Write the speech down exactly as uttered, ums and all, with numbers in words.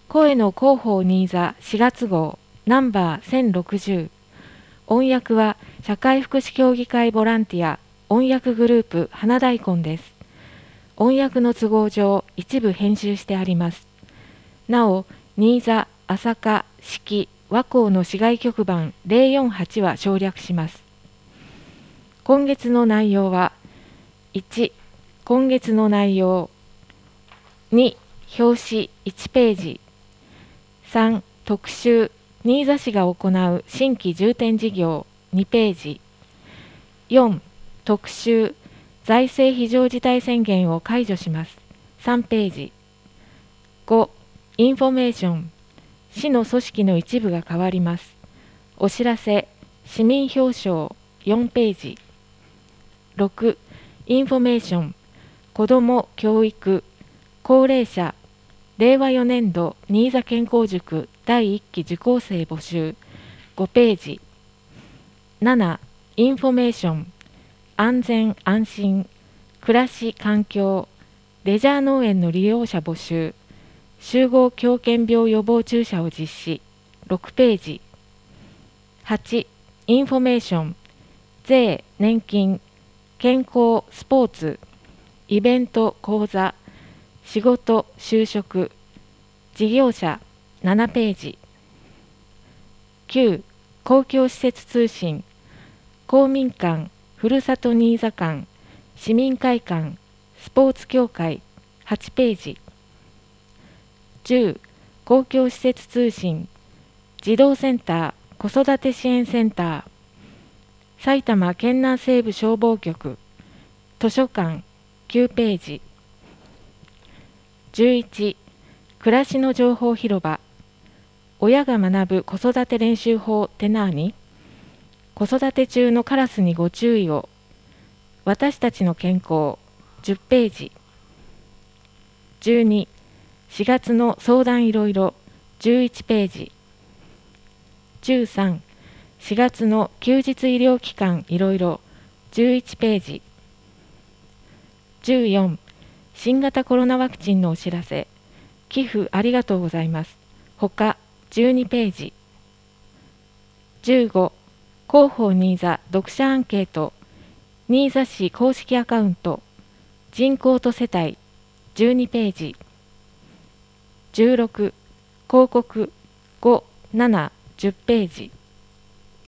声の広報新座しがつ号ナンバーせんろくじゅう。音訳は社会福祉協議会ボランティア音訳グループ花大根です。音訳の都合上一部編集してあります。なお、新座、朝霞、四季、和光の市外局番ゼロよんはちは省略します。今月の内容は、いち、今月の内容、に、表紙いちページ、さん、特集、新座市が行う新規重点事業にページ、よん、特集、財政非常事態宣言を解除しますさんページ、ご、インフォメーション、市の組織の一部が変わります。お知らせ、市民表彰よんページ、ろく、インフォメーション、子ども教育、高齢者、れいわよねんど新座健康塾だいいっき受講生募集ごページ、なな、インフォメーション、安全安心、暮らし環境、レジャー農園の利用者募集、集合狂犬病予防注射を実施ろくページ、はち、インフォメーション、税、年金、健康、スポーツ、イベント、講座、仕事、就職、事業者ななページ、きゅう、公共施設通信、公民館、ふるさと新座館、市民会館、スポーツ協会はちページ、じゅう、公共施設通信、児童センター、子育て支援センター、埼玉県南西部消防局、図書館きゅうページ、じゅういち、暮らしの情報広場、親が学ぶ子育て練習法ってなーに？子育て中のカラスにご注意を、私たちの健康じゅっページ、じゅうに、しがつの相談いろいろじゅういちページ、じゅうさん、しがつの休日医療機関いろいろじゅういちページ、じゅうよん、新型コロナワクチンのお知らせ、寄付ありがとうございます。ほかじゅうにページ、じゅうご、広報新座読者アンケート、新座市公式アカウント、人口と世帯じゅうにページ、じゅうろく、広告ご、なな、じゅっページ。